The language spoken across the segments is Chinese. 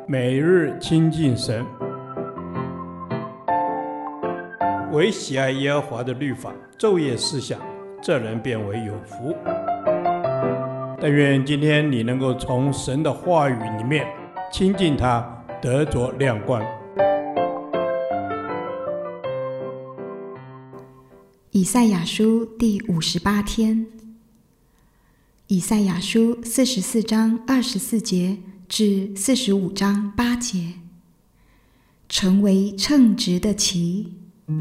每日亲近神，唯喜爱耶和华的律法，昼夜思想，这人变为有福。但愿今天你能够从神的话语里面亲近他，得着亮光。 以赛亚书第58天，以赛亚书44章24节至45章8节，成为称职的旗。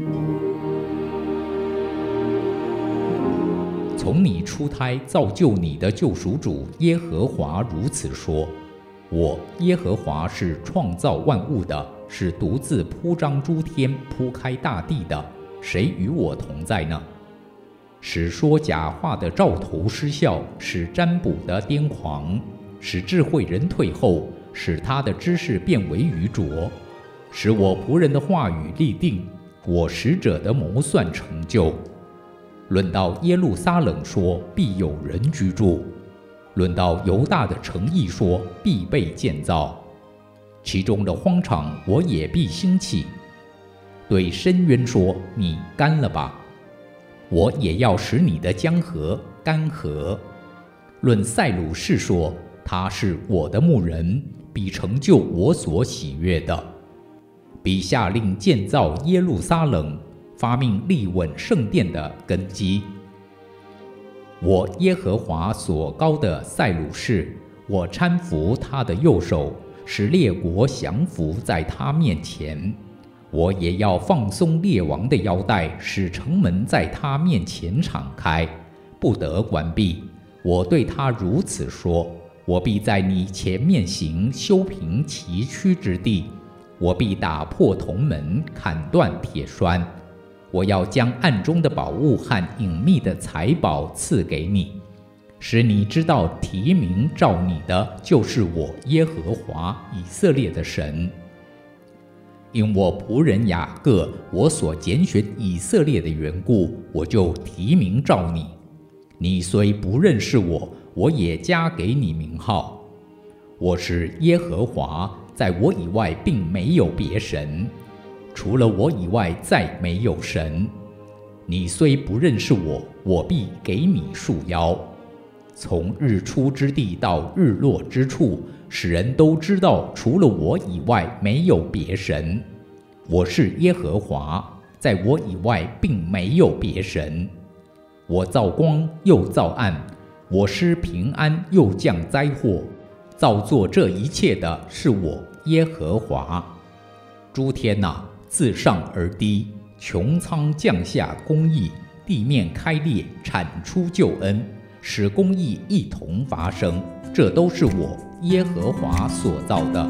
从你出胎造就你的救赎主耶和华如此说：我耶和华是创造万物的，是独自铺张诸天、铺开大地的，谁与我同在呢？使说假话的兆头失效，使占卜的癫狂，使智慧人退后，使他的知识变为愚拙，使我仆人的话语立定，我使者的谋算成就。论到耶路撒冷说，必有人居住；论到犹大的城邑说，必被建造。其中的荒场，我也必兴起。对深渊说，你干了吧，我也要使你的江河干涸。论塞鲁士说，他是我的牧人，必成就我所喜悦的。必下令建造耶路撒冷，发命立稳圣殿的根基。我耶和华所膏的塞鲁士，我搀扶他的右手，使列国降服在他面前。我也要放松列王的腰带，使城门在他面前敞开，不得关闭。我对他如此说：我必在你前面行，修平崎岖之地。我必打破铜门，砍断铁栓。我要将暗中的宝物和隐秘的财宝赐给你，使你知道提名召你的就是我耶和华以色列的神。因我仆人雅各，我所拣选以色列的缘故，我就提名召你。你虽不认识我，我也加给你名号。我是耶和华，在我以外并没有别神，除了我以外再没有神。你虽不认识我，我必给你束腰。从日出之地到日落之处，使人都知道除了我以外没有别神。我是耶和华，在我以外并没有别神。我造光又造暗，我施平安又降灾祸。造作这一切的是我耶和华。诸天哪，自上而低，穹苍降下公义，地面开裂，产出救恩，使公义一同发生。这都是我耶和华所造的。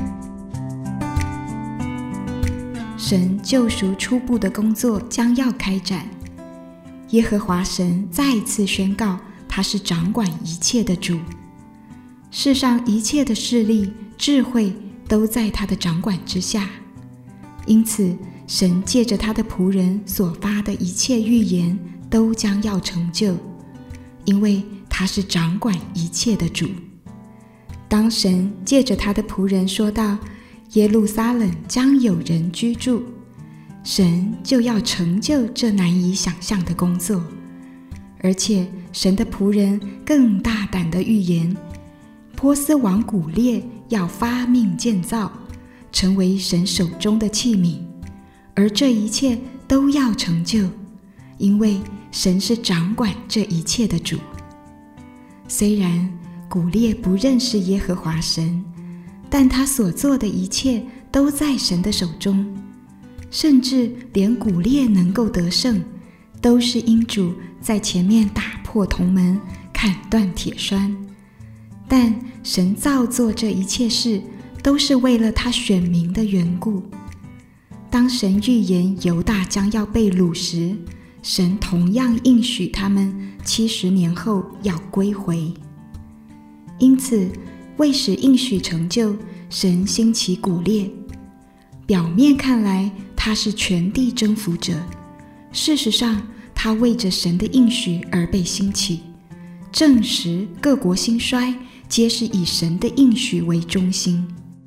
神救赎初步的工作将要开展。耶和华神再一次宣告，他是掌管一切的主。世上一切的势力、智慧都在他的掌管之下。因此，神借着他的仆人所发的一切预言都将要成就，因为他是掌管一切的主。当神借着他的仆人说到耶路撒冷将有人居住，神就要成就这难以想象的工作。而且神的仆人更大胆的预言，波斯王古列要发命建造，成为神手中的器皿，而这一切都要成就，因为神是掌管这一切的主。虽然古列不认识耶和华神，但他所做的一切都在神的手中，甚至连古列能够得胜，都是因主在前面打破铜门，砍断铁栓。但神造作这一切事，都是为了他选民的缘故。当神预言犹大将要被掳时，神同样应许他们70年后要归回。因此，为使应许成就，神兴起古列。表面看来，他是全地征服者，事实上，他为着神的应许而被兴起，证实各国兴衰皆是以神的应许为中心。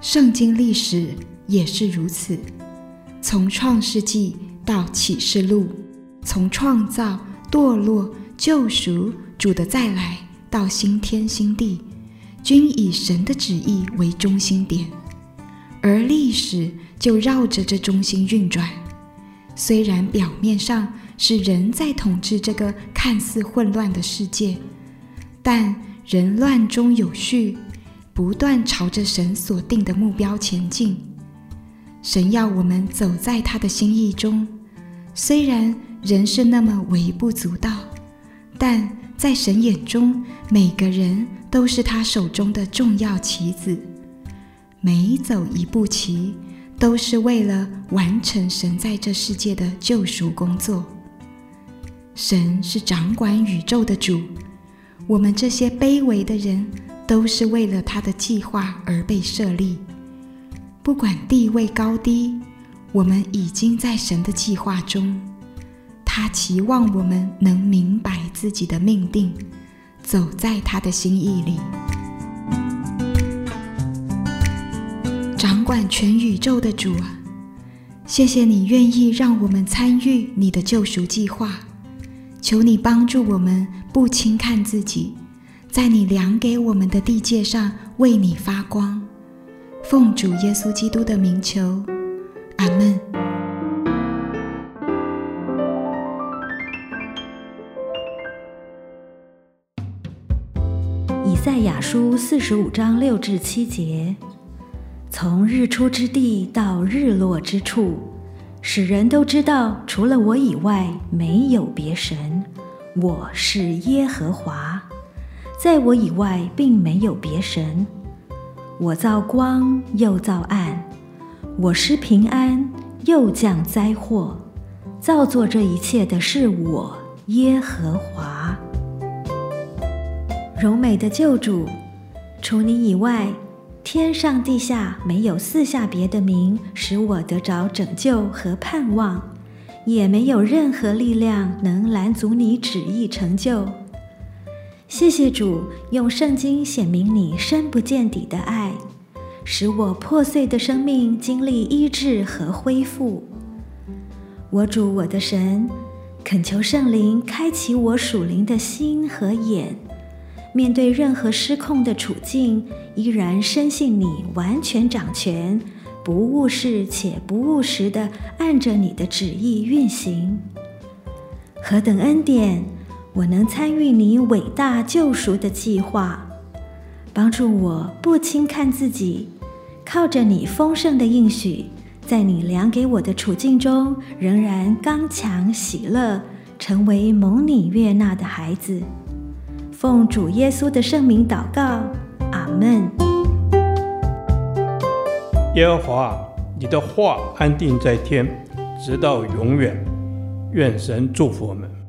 圣经历史也是如此，从创世纪到启示录，从创造、堕落、救赎、主的再来到新天新地，均以神的旨意为中心点，而历史就绕着这中心运转。虽然表面上是人在统治这个看似混乱的世界，但人乱中有序，不断朝着神所定的目标前进。神要我们走在他的心意中，虽然人是那么微不足道，但在神眼中，每个人都是他手中的重要棋子，每走一步棋都是为了完成神在这世界的救赎工作。神是掌管宇宙的主，我们这些卑微的人都是为了他的计划而被设立。不管地位高低，我们已经在神的计划中。他期望我们能明白自己的命定，走在他的心意里。掌管全宇宙的主啊，谢谢你愿意让我们参与你的救赎计划，求你帮助我们不轻看自己，在你量给我们的地界上为你发光。奉主耶稣基督的名求，阿们。 以赛亚书45章6至7节，从日出之地到日落之处，使人都知道除了我以外没有别神，我是耶和华，在我以外并没有别神。我造光又造暗，我施平安又降灾祸，造作这一切的是我耶和华。荣美的救主，除你以外，天上地下没有四下别的名使我得着拯救和盼望，也没有任何力量能拦阻你旨意成就。谢谢主用圣经显明你深不见底的爱，使我破碎的生命经历医治和恢复。我主我的神，恳求圣灵开启我属灵的心和眼，面对任何失控的处境，依然深信你完全掌权，不误事且不误时地按着你的旨意运行。何等恩典，我能参与你伟大救赎的计划，帮助我不轻看自己，靠着你丰盛的应许，在你量给我的处境中仍然刚强喜乐，成为蒙你悦纳的孩子。奉主耶稣的圣名祷告，阿们。 耶和华，你的话安定在天，直到永远。愿神祝福我们。